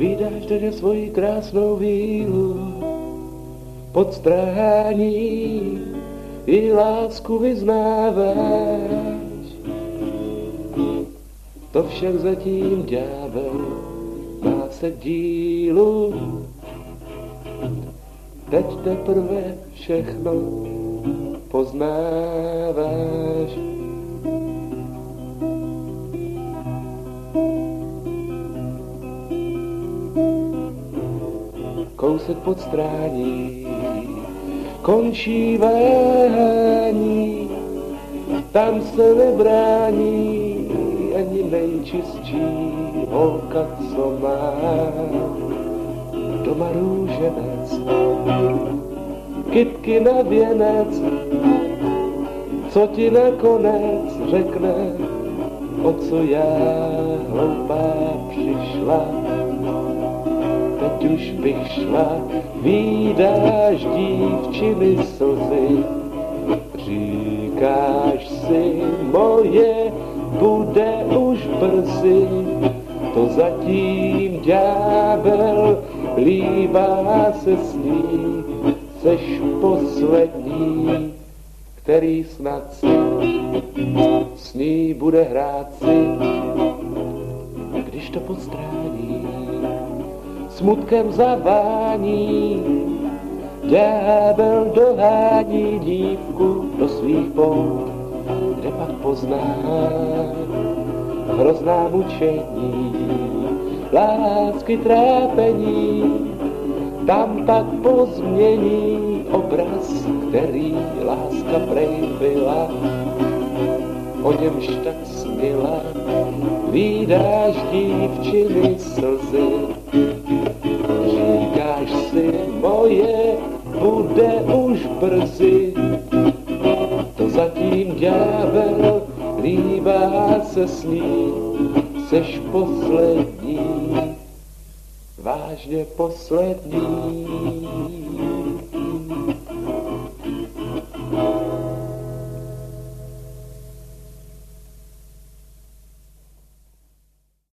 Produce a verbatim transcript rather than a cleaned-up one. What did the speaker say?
Vydáš tedy svoji krásnou vílu, pod strání i lásku vyznáváš. To však zatím ďábel má se k dílu, teď teprve všechno poznáváš. Kousek pod strání končí váhání, tam se nebrání ani nejčistší holka, co má doma růženec, kytky na věnec, co ti nakonec řekne, o co já hloupá přišla. Teď už bych šla, vídáš dívčiny slzy, říkáš si, moje bude už brzy, to zatím ďábel líbá se s ní, seš poslední, který snad si s ní bude hrát si, když to podstrání, smutkem zavání, ďábel dohání dívku do svých pout, kde pak pozná hrozná mučení, lásky trápení, tam pak pozmění obraz, který láska prej byla, o němž tak směla, vídáš dívčiny slzy, říkáš si, moje bude už brzy, to zatím ďábel líbá se s ní, seš poslední, vážně poslední.